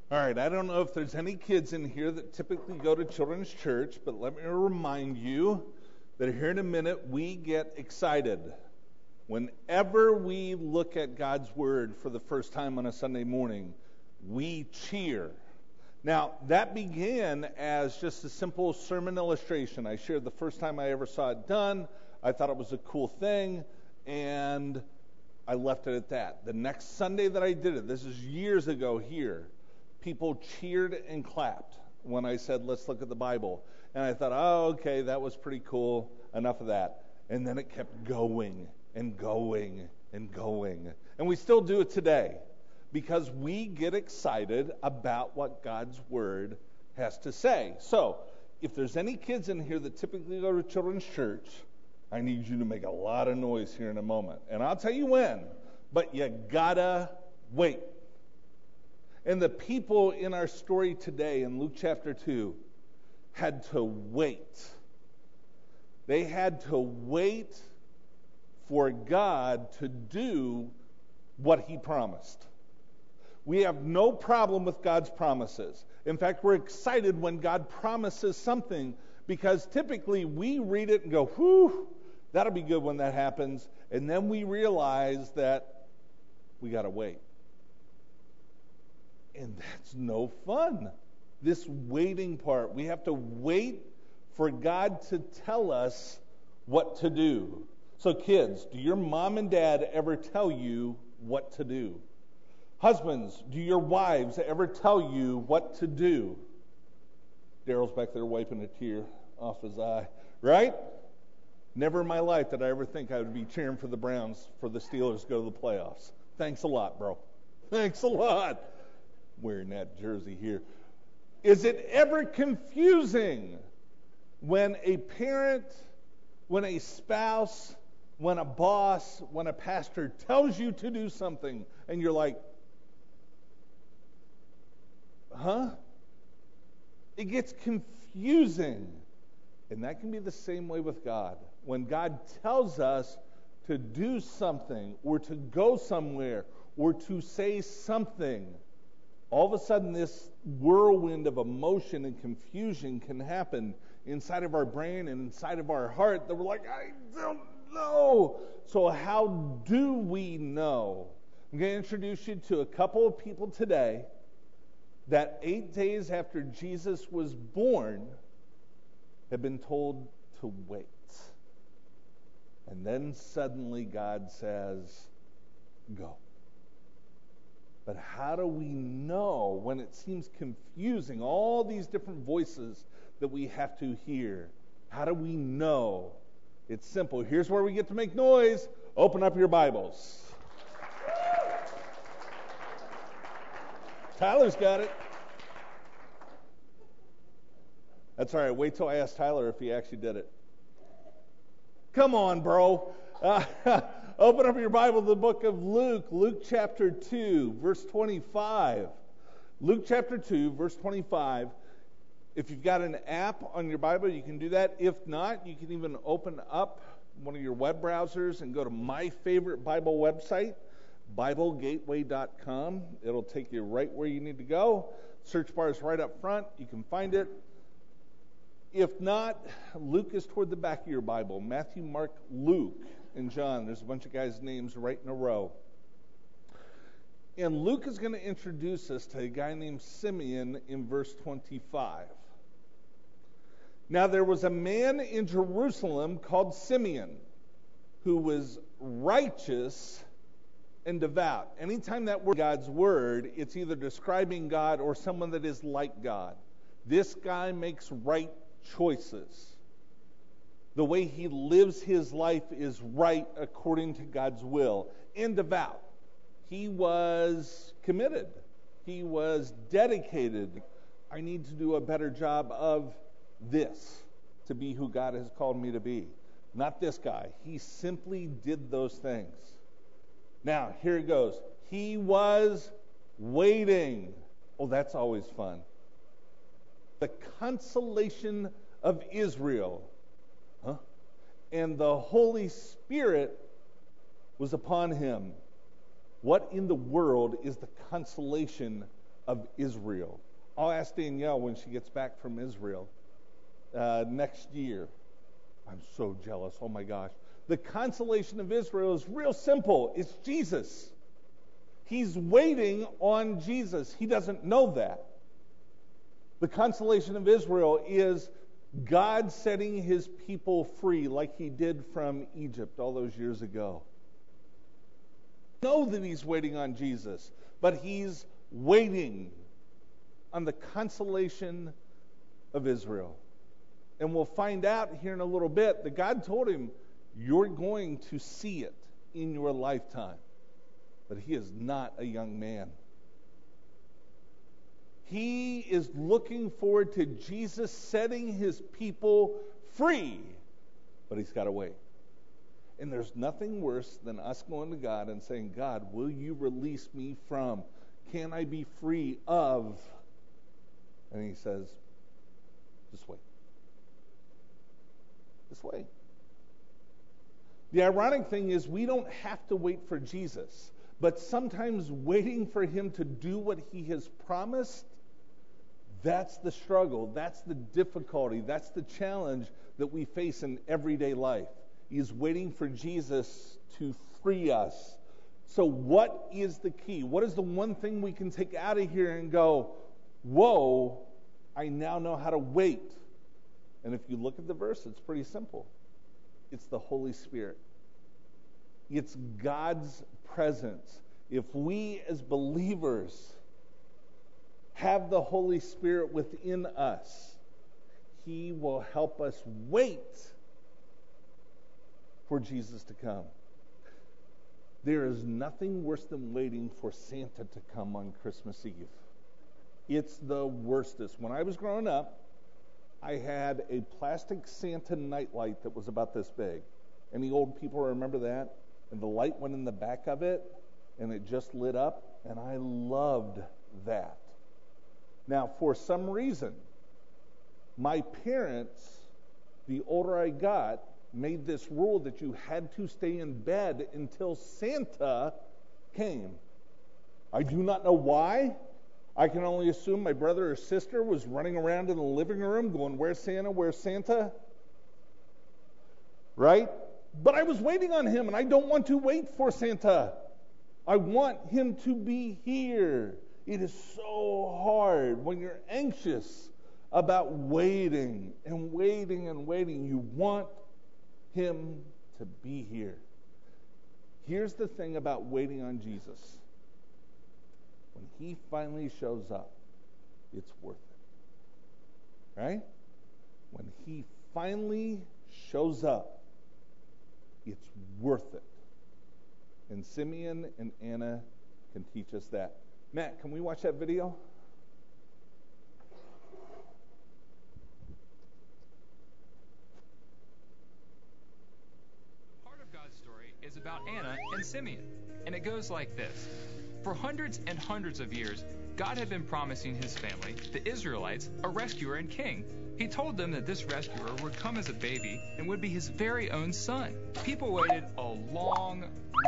All right, I don't know if there's any kids in here that typically go to children's church, but let me remind you that here in a minute we get excited. Whenever we look at God's Word for the first time on a Sunday morning, we cheer. Now, that began as just a simple sermon illustration. I shared the first time I ever saw it done. I thought it was a cool thing, and I left it at that. The next Sunday that I did it, this is years ago here, people cheered and clapped when I said, let's look at the Bible. And I thought, oh, okay, that was pretty cool. Enough of that. And then it kept going and going and going. And we still do it today because we get excited about what God's Word has to say. So, if there's any kids in here that typically go to children's church, I need you to make a lot of noise here in a moment. And I'll tell you when, but you gotta wait. And the people in our story today in Luke chapter 2 had to wait. They had to wait for God to do what He promised. We have no problem with God's promises. In fact, we're excited when God promises something because typically we read it and go, whew, that'll be good when that happens. And then we realize that we got to wait. And that's no fun. This waiting part. We have to wait for God to tell us what to do. So kids, do your mom and dad ever tell you what to do? Husbands, do your wives ever tell you what to do? Daryl's back there wiping a tear off his eye. Right? Never in my life did I ever think I would be cheering for the Browns for the Steelers to go to the playoffs. Thanks a lot, bro. Thanks a lot. Wearing that jersey here. Is it ever confusing when a parent, when a spouse, when a boss, when a pastor tells you to do something and you're like, huh? It gets confusing. And that can be the same way with God. When God tells us to do something or to go somewhere or to say something, all of a sudden this whirlwind of emotion and confusion can happen inside of our brain and inside of our heart that we're like, I don't know. So how do we know? I'm going to introduce you to a couple of people today that 8 days after Jesus was born have been told to wait. And then suddenly God says, go. But how do we know when it seems confusing, all these different voices that we have to hear? How do we know? It's simple. Here's where we get to make noise. Open up your Bibles. Tyler's got it. That's all right. Wait till I ask Tyler if he actually did it. Come on, bro. Open up your Bible to the book of Luke, Luke chapter 2, verse 25. Luke chapter 2, verse 25. If you've got an app on your Bible, you can do that. If not, you can even open up one of your web browsers and go to my favorite Bible website, BibleGateway.com. It'll take you right where you need to go. Search bar is right up front. You can find it. If not, Luke is toward the back of your Bible. Matthew, Mark, Luke, and John. There's a bunch of guys' names right in a row. And Luke is going to introduce us to a guy named Simeon in verse 25. Now there was a man in Jerusalem called Simeon who was righteous and devout. Anytime that word God's word, it's either describing God or someone that is like God. This guy makes right choices. The way he lives his life is right according to God's will. And devout. He was committed. He was dedicated. I need to do a better job of this to be who God has called me to be. Not this guy. He simply did those things. Now, here it goes. He was waiting. Oh, that's always fun. The consolation of Israel. And the Holy Spirit was upon him. What in the world is the consolation of Israel. I'll ask Danielle when she gets back from Israel next year. I'm so jealous. Oh my gosh. The consolation of Israel is real simple. It's Jesus. He's waiting on Jesus. He doesn't know that. The consolation of Israel is God setting his people free like he did from Egypt all those years ago. Know that he's waiting on Jesus, but he's waiting on the consolation of Israel. And we'll find out here in a little bit that God told him, you're going to see it in your lifetime. But he is not a young man. He is looking forward to Jesus setting his people free. But he's got to wait. And there's nothing worse than us going to God and saying, God, will you release me from? Can I be free of? And he says, just wait. Just wait. The ironic thing is we don't have to wait for Jesus. But sometimes waiting for him to do what he has promised, that's the struggle, that's the difficulty, that's the challenge that we face in everyday life. Is waiting for Jesus to free us. So what is the key? What is the one thing we can take out of here and go, whoa, I now know how to wait? And if you look at the verse, it's pretty simple. It's the Holy Spirit. It's God's presence. If we as believers have the Holy Spirit within us, he will help us wait for Jesus to come. There is nothing worse than waiting for Santa to come on Christmas Eve. It's the worstest. When I was growing up, I had a plastic Santa nightlight that was about this big. Any old people remember that? And the light went in the back of it, and it just lit up, and I loved that. Now, for some reason, my parents, the older I got, made this rule that you had to stay in bed until Santa came. I do not know why. I can only assume my brother or sister was running around in the living room going, where's Santa, where's Santa? Right? But I was waiting on him, and I don't want to wait for Santa. I want him to be here. It is so hard when you're anxious about waiting and waiting and waiting. You want him to be here. Here's the thing about waiting on Jesus. When he finally shows up, it's worth it. Right? When he finally shows up, it's worth it. And Simeon and Anna can teach us that. Matt, can we watch that video? Part of God's story is about Anna and Simeon, and it goes like this. For hundreds and hundreds of years, God had been promising his family, the Israelites, a rescuer and king. He told them that this rescuer would come as a baby and would be his very own son. People waited a long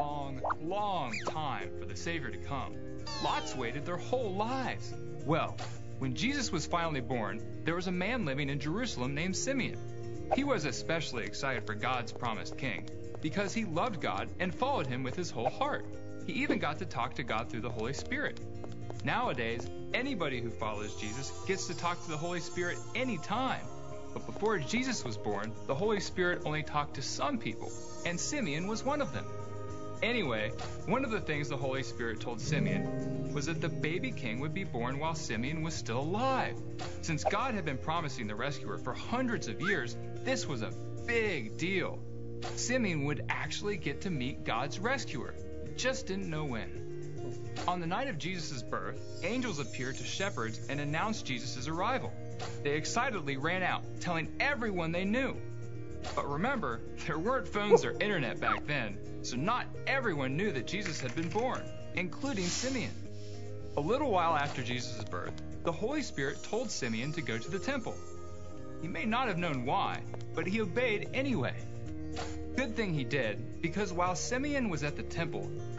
time for the Savior to come. Lots waited their whole lives. Well, when Jesus was finally born, there was a man living in Jerusalem named Simeon. He was especially excited for God's promised king because he loved God and followed him with his whole heart. He even got to talk to God through the Holy Spirit. Nowadays, anybody who follows Jesus gets to talk to the Holy Spirit anytime. But before Jesus was born, the Holy Spirit only talked to some people, and Simeon was one of them. Anyway, one of the things the Holy Spirit told Simeon was that the baby king would be born while Simeon was still alive. Since God had been promising the rescuer for hundreds of years, this was a big deal. Simeon would actually get to meet God's rescuer. Just didn't know when. On the night of Jesus' birth, angels appeared to shepherds and announced Jesus' arrival. They excitedly ran out, telling everyone they knew. But remember, there weren't phones or internet back then, so not everyone knew that Jesus had been born, including Simeon. A little while after Jesus' birth, the Holy Spirit told Simeon to go to the temple. He may not have known why, but he obeyed anyway. Good thing he did, because while Simeon was at the temple,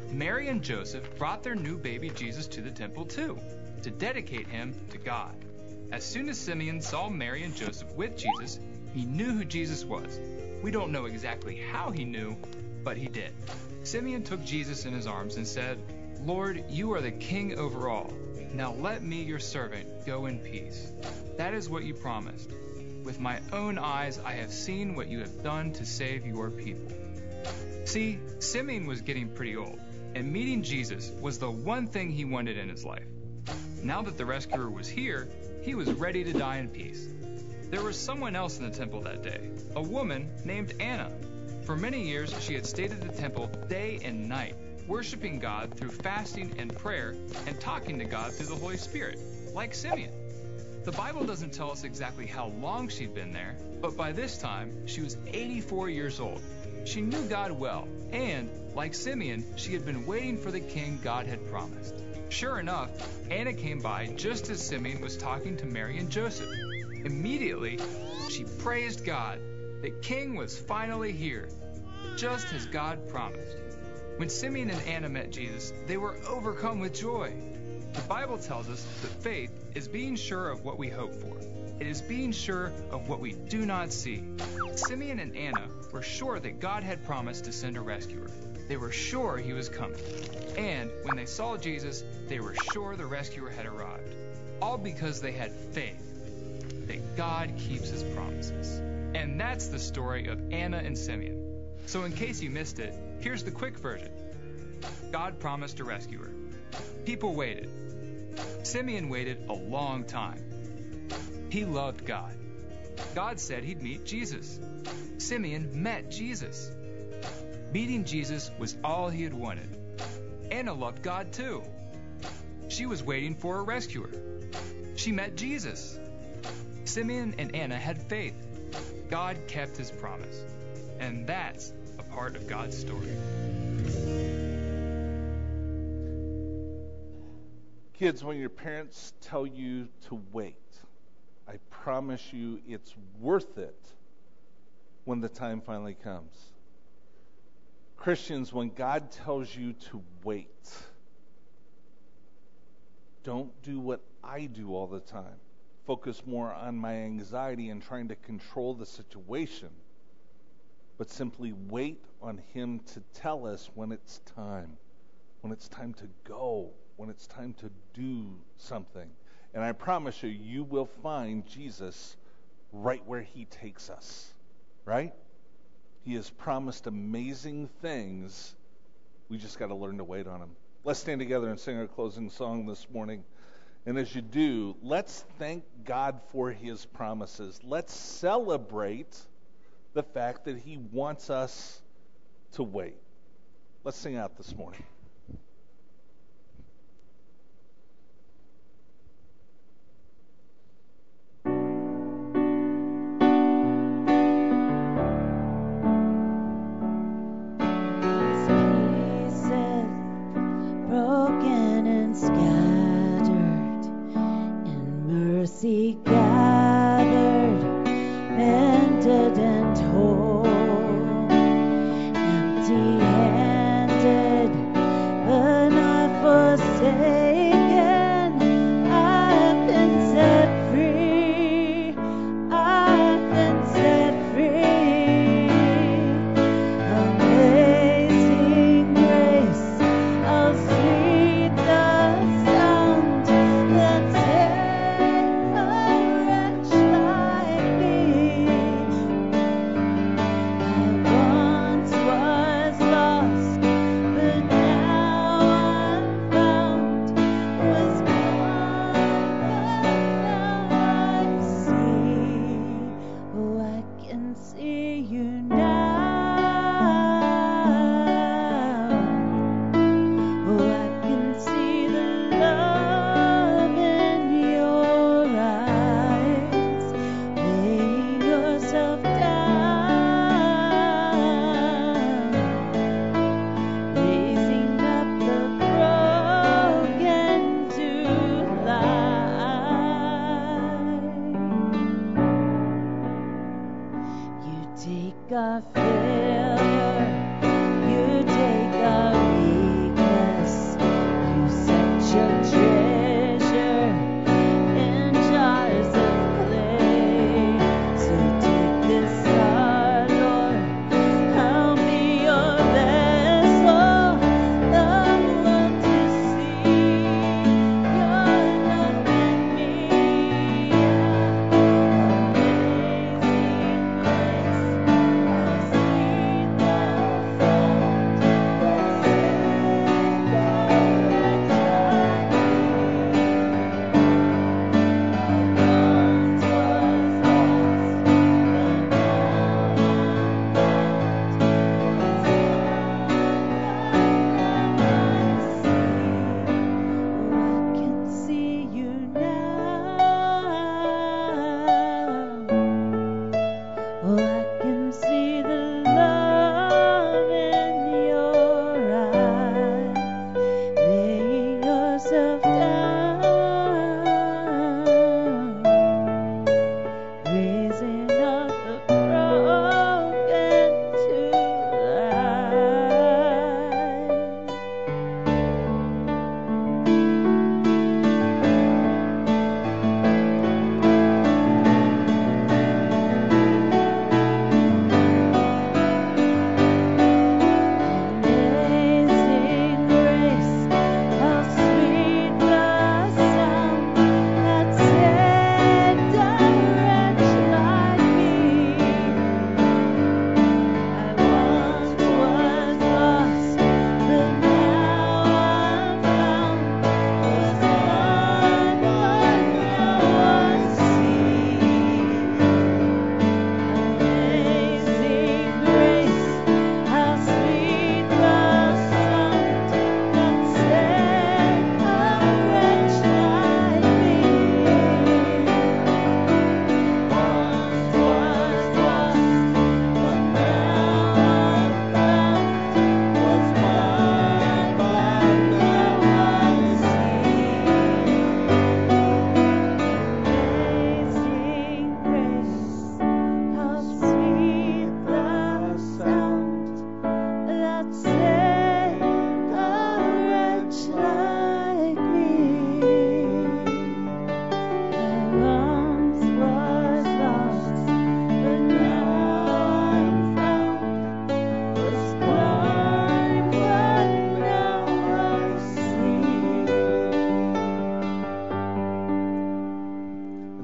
Mary and Joseph brought their new baby Jesus to the temple too, to dedicate him to God. As soon as Simeon saw Mary and Joseph with Jesus, he knew who Jesus was. We don't know exactly how he knew, but he did. Simeon took Jesus in his arms and said, "Lord, you are the king over all. Now let me, your servant, go in peace. That is what you promised. With my own eyes I have seen what you have done to save your people." See, Simeon was getting pretty old, and meeting Jesus was the one thing he wanted in his life. Now that the rescuer was here, he was ready to die in peace. There was someone else in the temple that day, a woman named Anna. For many years, she had stayed at the temple day and night, worshiping God through fasting and prayer and talking to God through the Holy Spirit, like Simeon. The Bible doesn't tell us exactly how long she'd been there, but by this time, she was 84 years old. She knew God well, and, like Simeon, she had been waiting for the king God had promised. Sure enough, Anna came by just as Simeon was talking to Mary and Joseph. Immediately, she praised God. The king was finally here, just as God promised. When Simeon and Anna met Jesus, they were overcome with joy. The Bible tells us that faith is being sure of what we hope for. It is being sure of what we do not see. Simeon and Anna were sure that God had promised to send a rescuer. They were sure he was coming. And when they saw Jesus, they were sure the rescuer had arrived. All because they had faith that God keeps his promises. And that's the story of Anna and Simeon. So in case you missed it, here's the quick version. God promised a rescuer. People waited. Simeon waited a long time. He loved God. God said he'd meet Jesus. Simeon met Jesus. Meeting Jesus was all he had wanted. Anna loved God too. She was waiting for a rescuer. She met Jesus. Simeon and Anna had faith. God kept his promise. And that's a part of God's story. Kids, when your parents tell you to wait, I promise you it's worth it when the time finally comes. Christians, when God tells you to wait, don't do what I do all the time. Focus more on my anxiety and trying to control the situation, but simply wait on him to tell us when it's time to go, when it's time to do something. And I promise you, you will find Jesus right where he takes us, right? He has promised amazing things. We just got to learn to wait on him. Let's stand together and sing our closing song this morning. And as you do, let's thank God for his promises. Let's celebrate the fact that he wants us to wait. Let's sing out this morning. Gathered, mended and whole, empty-handed, but not forsaken. I've been set free. I've been set free. Amazing grace, how sweet the sound that saved a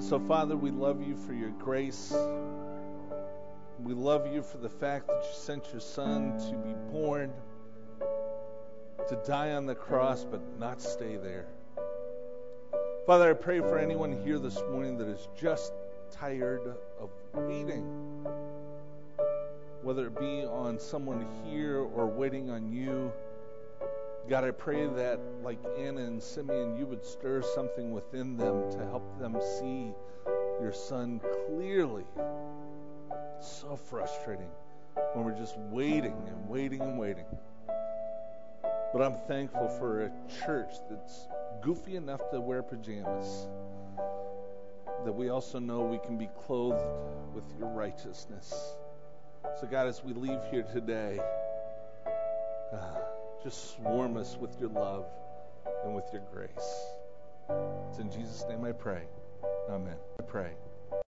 So, Father, we love you for your grace. We love you for the fact that you sent your Son to be born, to die on the cross, but not stay there. Father, I pray for anyone here this morning that is just tired of waiting, whether it be on someone here or waiting on you. God, I pray that, like Anna and Simeon, you would stir something within them to help them see your Son clearly. It's so frustrating when we're just waiting and waiting and waiting. But I'm thankful for a church that's goofy enough to wear pajamas, that we also know we can be clothed with your righteousness. So God, as we leave here today, just swarm us with your love and with your grace. It's in Jesus' name I pray. Amen. I pray.